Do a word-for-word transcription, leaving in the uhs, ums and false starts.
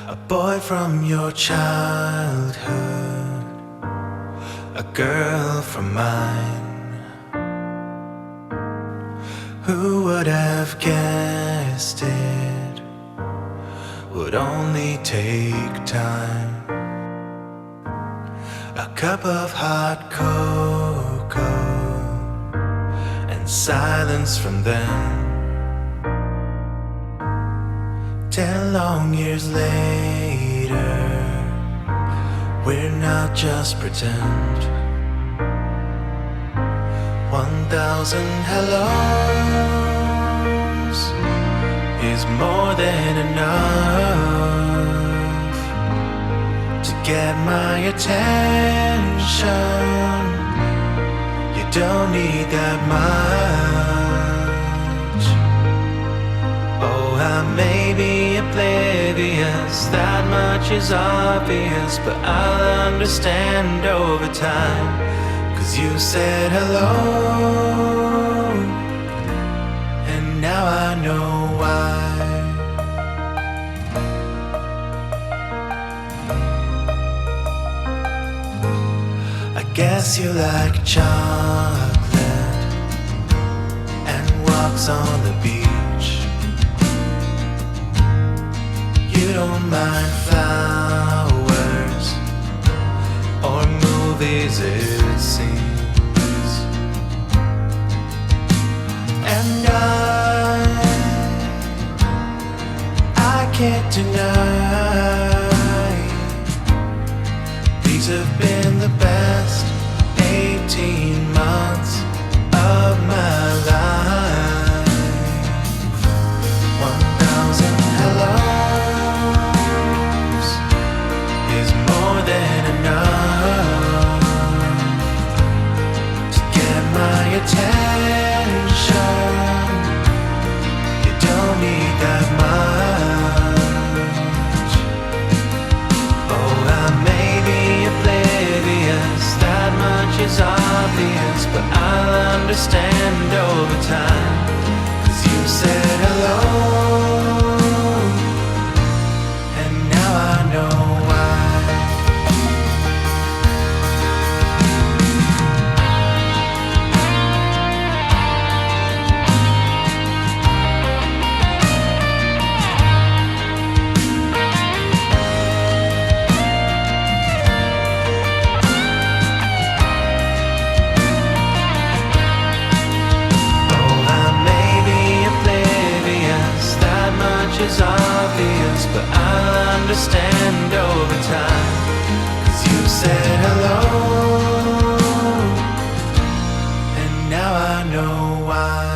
A boy from your childhood, a girl from mine. Who would have guessed it would only take time? A cup of hot cocoa and silence from them. Ten long years later, we're not just pretend. One thousand hellos is more than enough to get my attention. You don't need that much. Oh, I may be oblivious, that much is obvious, but I'll understand over time. Cause you said hello, and now I know why. I guess you like chocolate and walks on the beach. You don't mind flowers or movies, it seems. And I, I can't deny these have been the best eighteen months of my life. One thousand hellos is more than enough to get my attention. You don't need that much. Oh, I may be oblivious, that much is obvious, but I'll understand over time. Cause you said hello, and now I know why. Is obvious, but I'll understand over time. Cause you said hello, and now I know why.